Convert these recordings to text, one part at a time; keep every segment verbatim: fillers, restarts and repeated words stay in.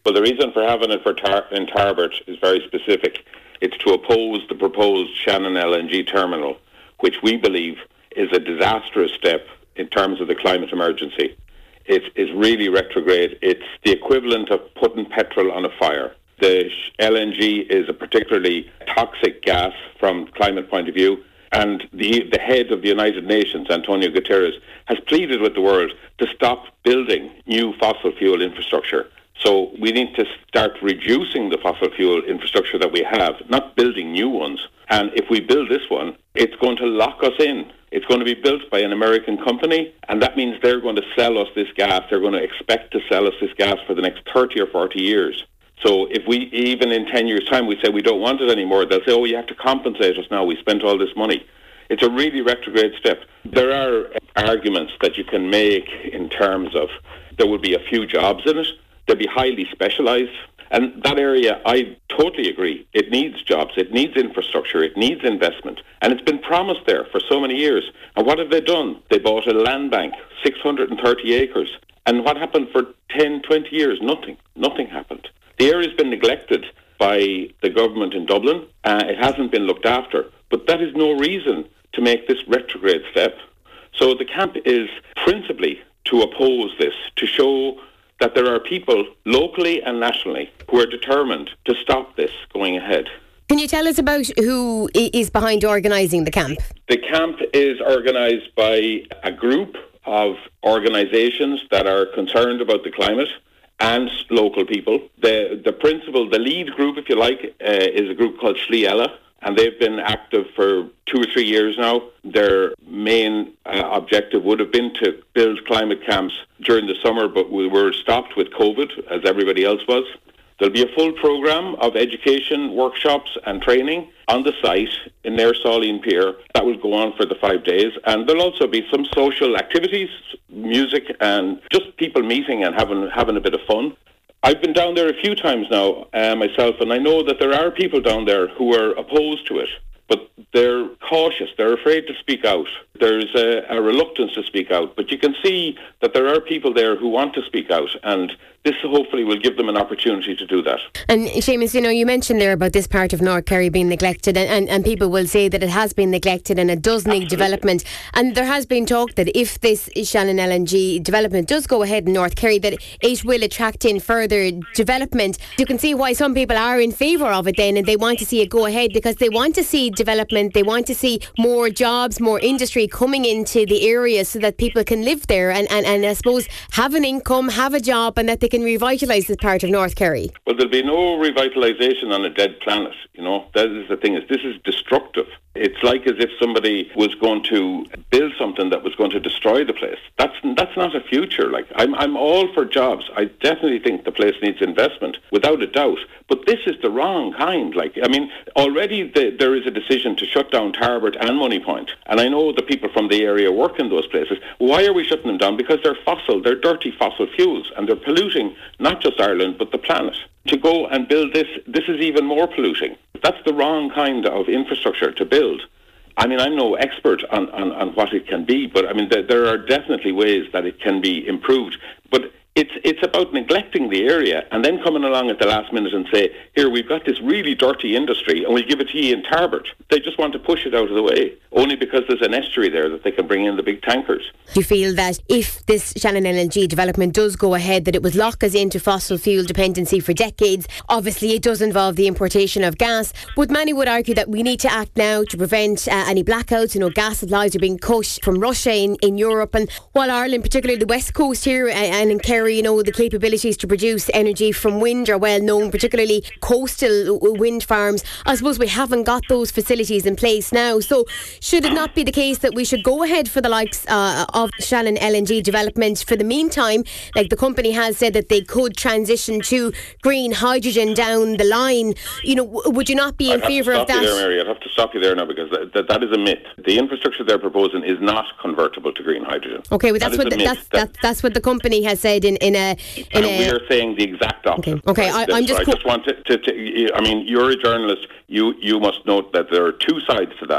Well, the reason for having it for tar- in Tarbert is very specific. It's to oppose the proposed Shannon L N G terminal, which we believe is a disastrous step in terms of the climate emergency. It is really retrograde. It's the equivalent of putting petrol on a fire. The L N G is a particularly toxic gas from climate point of view, and the the head of the United Nations, Antonio Guterres, has pleaded with the world to stop building new fossil fuel infrastructure. So we need to start reducing the fossil fuel infrastructure that we have, not building new ones. And if we build this one, it's going to lock us in. It's going to be built by an American company, and that means they're going to sell us this gas. They're going to expect to sell us this gas for the next thirty or forty years. So if we, even in ten years' time, we say we don't want it anymore, they'll say, oh, you have to compensate us now. We spent all this money. It's a really retrograde step. There are arguments that you can make in terms of there will be a few jobs in it. They'll be highly specialised. And that area, I totally agree. It needs jobs. It needs infrastructure. It needs investment. And it's been promised there for so many years. And what have they done? They bought a land bank, six hundred thirty acres. And what happened for ten, twenty years? Nothing. Nothing happened. The area's been neglected by the government in Dublin. Uh, it hasn't been looked after. But that is no reason to make this retrograde step. So the camp is principally to oppose this, to show that there are people locally and nationally who are determined to stop this going ahead. Can you tell us about who is behind organising the camp? The camp is organised by a group of organisations that are concerned about the climate and local people. The the principal, the lead group, if you like, uh, is a group called Slí Ella, and they've been active for two or three years now. Their main uh, objective would have been to build climate camps during the summer, but we were stopped with COVID, as everybody else was. There'll be a full programme of education, workshops and training on the site in Nair Sauline Pier. That will go on for the five days. And there'll also be some social activities, music, and just people meeting and having having a bit of fun. I've been down there a few times now uh, myself, and I know that there are people down there who are opposed to it, but they're cautious. They're afraid to speak out. There's a, a reluctance to speak out, but you can see that there are people there who want to speak out, and this hopefully will give them an opportunity to do that. And Seamus, you know, you mentioned there about this part of North Kerry being neglected, and, and, and people will say that it has been neglected and it does need Absolutely. development. And there has been talk that if this Shannon L N G development does go ahead in North Kerry, that it will attract in further development. You can see why some people are in favour of it then, and they want to see it go ahead because they want to see development, they want to see more jobs, more industry coming into the area so that people can live there and, and, and I suppose have an income, have a job, and that they can revitalise this part of North Kerry. Well, there'll be no revitalisation on a dead planet, you know. That is the thing, is this is destructive. It's like as if somebody was going to build something that was going to destroy the place. That's that's not a future. Like I'm I'm all for jobs. I definitely think the place needs investment, without a doubt. But this is the wrong kind. Like I mean, already the, there is a decision to shut down Tarbert and Moneypoint, and I know the people from the area work in those places. Why are we shutting them down? Because they're fossil, they're dirty fossil fuels, and they're polluting not just Ireland but the planet. To go and build this, this is even more polluting. That's the wrong kind of infrastructure to build. I mean, I'm no expert on, on, on what it can be, but I mean, there, there are definitely ways that it can be improved. But it's it's about neglecting the area and then coming along at the last minute and say, here, we've got this really dirty industry and we'll give it to you in Tarbert. They just want to push it out of the way, only because there's an estuary there that they can bring in the big tankers. Do you feel that if this Shannon L N G development does go ahead, that it would lock us into fossil fuel dependency for decades? Obviously, it does involve the importation of gas, but many would argue that we need to act now to prevent uh, any blackouts. You know, gas supplies are being cut from Russia in, in Europe, and while Ireland, particularly the west coast here uh, and in Kerry, you know, the capabilities to produce energy from wind are well known, particularly coastal wind farms. I suppose we haven't got those facilities in place now. So should it not be the case that we should go ahead for the likes uh, of Shannon L N G development for the meantime? Like the company has said that they could transition to green hydrogen down the line. You know, w- would you not be in favour of that? I'd have to stop you there, Mary. I'd have to stop you there now, because that, that, that is a myth. The infrastructure they're proposing is not convertible to green hydrogen. Okay, well that's that what the, that's that, that's what the company has said in in a. In and a we are saying the exact opposite. Okay, okay. Right? I, I'm just. I just want to, to, to. I mean, you're a journalist. You you must note that there are two sides to that.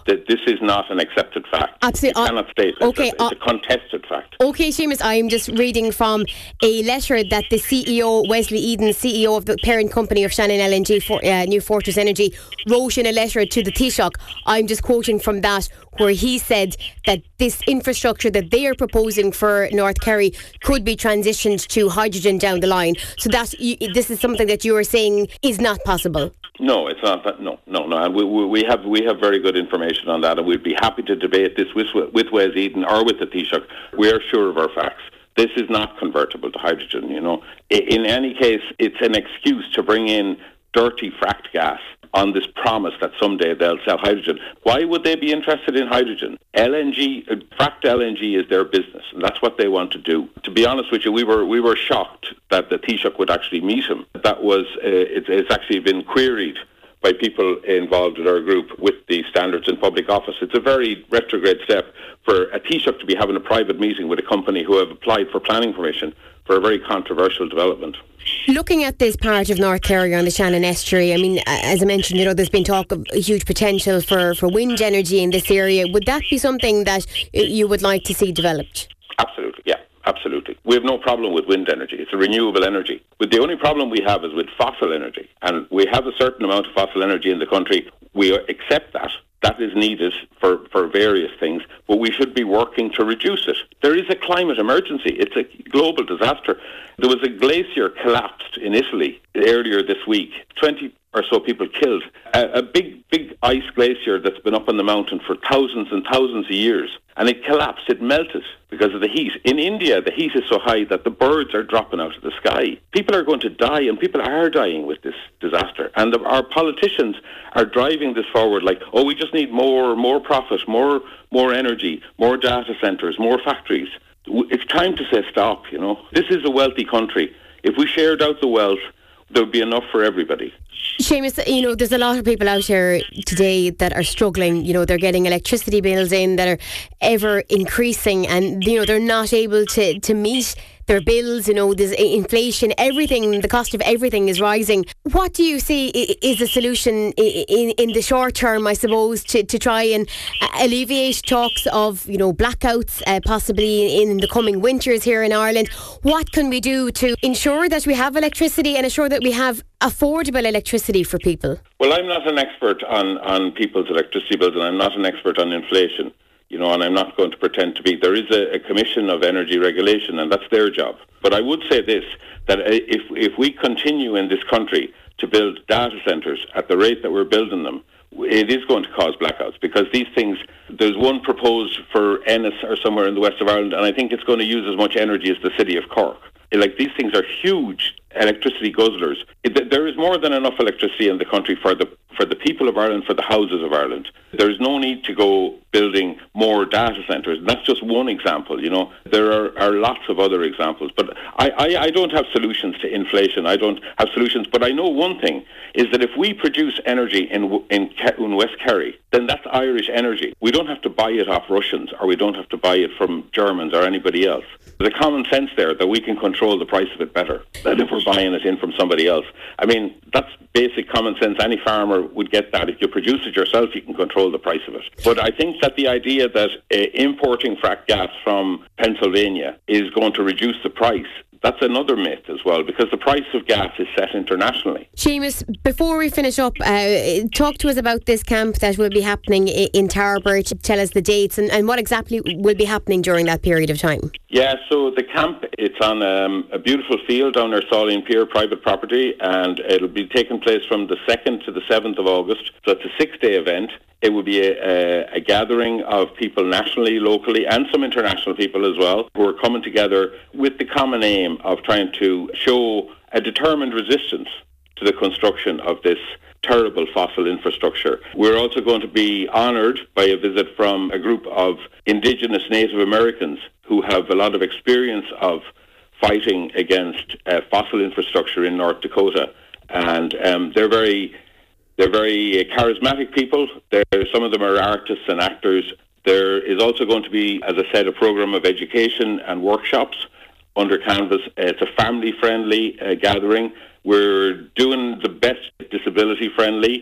That this is not an accepted fact. Absolutely. You cannot state it. Okay, It's, a, it's a contested fact. Okay, Seamus, I'm just reading from a letter that the C E O, Wesley Eden, C E O of the parent company of Shannon L N G, for, uh, New Fortress Energy, wrote in a letter to the Taoiseach. I'm just quoting from that, where he said that this infrastructure that they are proposing for North Kerry could be transitioned to hydrogen down the line. So that you, this is something that you are saying is not possible. No, it's not that. No, no, no. And we, we, we have we have very good information on that, and we'd be happy to debate this with with Wes Eden or with the Taoiseach. We are sure of our facts. This is not convertible to hydrogen. You know, in any case, it's an excuse to bring in dirty fracked gas on this promise that someday they'll sell hydrogen. Why would they be interested in hydrogen? L N G, uh, fracked L N G is their business, and that's what they want to do. To be honest with you, we were we were shocked that the Taoiseach would actually meet him. That was uh, it's, it's actually been queried by people involved in our group with the standards in public office. It's a very retrograde step for a Taoiseach to be having a private meeting with a company who have applied for planning permission for a very controversial development. Looking at this part of North Kerry on the Shannon Estuary, I mean, as I mentioned, you know, there's been talk of a huge potential for, for wind energy in this area. Would that be something that you would like to see developed? Absolutely, yeah, absolutely. We have no problem with wind energy. It's a renewable energy. But the only problem we have is with fossil energy. And we have a certain amount of fossil energy in the country. We accept that. That is needed for, for various things, but we should be working to reduce it. There is a climate emergency. It's a global disaster. There was a glacier collapsed in Italy earlier this week. twenty or so people killed. A, a big, big ice glacier that's been up on the mountain for thousands and thousands of years. And it collapsed. It melted because of the heat. In India, the heat is so high that the birds are dropping out of the sky. People are going to die, and people are dying with this disaster. And the, our politicians are driving this forward like, oh, we just need more, more profit, more, more energy, more data centres, more factories. It's time to say stop, you know. This is a wealthy country. If we shared out the wealth, there would be enough for everybody. Seamus, you know, there's a lot of people out here today that are struggling. You know, they're getting electricity bills in that are ever increasing, and, you know, they're not able to, to meet their bills. You know, there's inflation, everything, the cost of everything is rising. What do you see is a solution in, in the short term, I suppose, to, to try and alleviate talks of, you know, blackouts uh, possibly in the coming winters here in Ireland? What can we do to ensure that we have electricity and ensure that we have affordable electricity for people? Well, I'm not an expert on, on people's electricity bills, and I'm not an expert on inflation. You know, and I'm not going to pretend to be. There is a, a Commission of Energy Regulation, and that's their job. But I would say this, that if if we continue in this country to build data centres at the rate that we're building them, it is going to cause blackouts, because these things, there's one proposed for Ennis or somewhere in the west of Ireland, and I think it's going to use as much energy as the city of Cork. Like, these things are huge electricity guzzlers. It, there is more than enough electricity in the country for the for the people of Ireland, for the houses of Ireland. There is no need to go building more data centres. And that's just one example, you know. There are, are lots of other examples. But I, I, I don't have solutions to inflation. I don't have solutions. But I know one thing, is that if we produce energy in, in, in West Kerry, then that's Irish energy. We don't have to buy it off Russians, or we don't have to buy it from Germans or anybody else. There's a common sense there that we can control the price of it better than if we're buying it in from somebody else. I mean, that's basic common sense. Any farmer would get that. If you produce it yourself, you can control the price of it. But I think that the idea that uh, importing frack gas from Pennsylvania is going to reduce the price, that's another myth as well, because the price of gas is set internationally. Seamus, before we finish up, uh, talk to us about this camp that will be happening in Tarbert. Tell us the dates and, and what exactly will be happening during that period of time. Yeah, so the camp, it's on um, a beautiful field down near Sauline Pier, private property, and it'll be taking place from the second to the seventh of August. So it's a six-day event. It will be a, a, a gathering of people nationally, locally, and some international people as well, who are coming together with the common aim of trying to show a determined resistance to the construction of this terrible fossil infrastructure. We're also going to be honoured by a visit from a group of Indigenous Native Americans who have a lot of experience of fighting against uh, fossil infrastructure in North Dakota. And um, they're very... They're very charismatic people. They're, some of them are artists and actors. There is also going to be, as I said, a program of education and workshops under Canvas. It's a family-friendly uh, gathering. We're doing the best disability-friendly.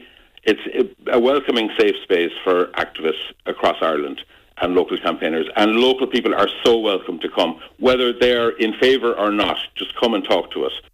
it's a welcoming, safe space for activists across Ireland and local campaigners. And local people are so welcome to come, whether they're in favour or not. Just come and talk to us.